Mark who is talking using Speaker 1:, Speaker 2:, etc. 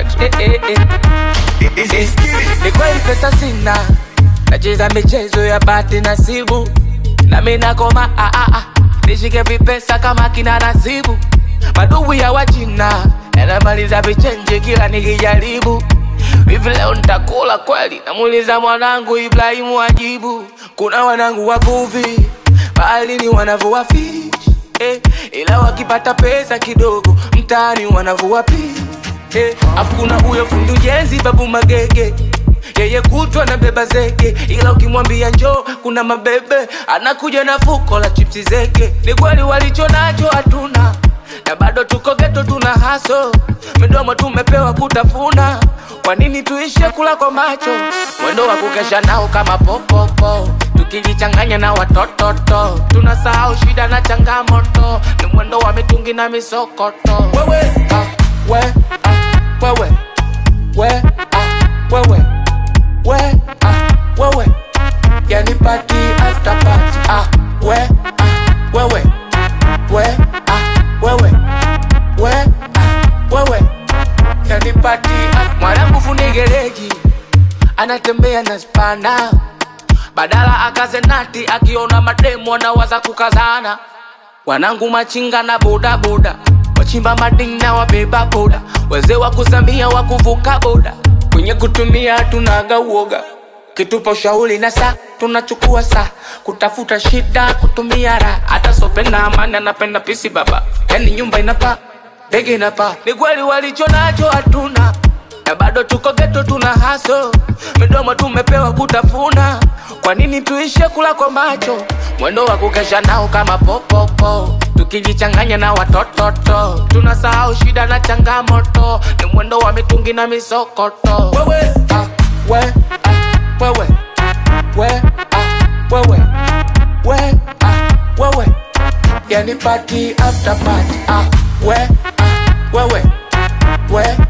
Speaker 1: Ni kweli pesa sina, nacheza michezo ya bahati nasibu, na mimi nakoma nishike vipesa kama kina Nasibu. Maduwi ya wachina yanamaliza vichenje kila nikijaribu. Hivi leo nitakula kweli? Namuuliza mwanangu Ibrahimu ajibu. Kuna wanangu wavuvi baharini wanavua fish, ila wakipata pesa kidogo mtaani wanavua fish. Afu kuna huyo fundi ujenzi Babu Magege, yeye kutwa na beba zege, ila ukimwambia njoo kuna mabebe anakuja na fuko la chipsi zege. Ni kweli walicho nacho hatuna, na bado tuko ghetto tuna haso, midomo tumepewa kutafuna. Kwa nini tuishe kula kwa macho? Mwendo wa kukesha nao kama popopo, tukijichanganya na watototo, tunasahau shida na changamoto. Ni mwendo wa mitungi na misokoto. Wewe wewe wewe wewe wewe, yani party after party. Wewe wewe yani party. Mwanangu fundi gereji anatembea na spana, badala akaze nati, akiona mademo anawaza kukazana. Wanangu machinga na boda boda, wachimba mading na wabeba boda, wazee wa kuzamia wa kuvuka boda, kwenye kutumia tunaga uoga. Kitupa ushauri na saa tunachukua saa, kutafuta shida kutumia raha. Hata sope na amani anapenda pisi baba, yani nyumba inapa ndege inapa. Ni kweli walicho nacho hatuna, na bado tuko ghetto tuna haso, midomo tumepewa kutafuna. Kwa nini tuishe kula kwa macho? Mwendo wa kukesha nao kama popopo, tukijichanganya na watototo, tunasahau shida na changamoto. Ni mwendo wa mitungi na misokoto. Wewe wewe wewe yani party after party. Wewe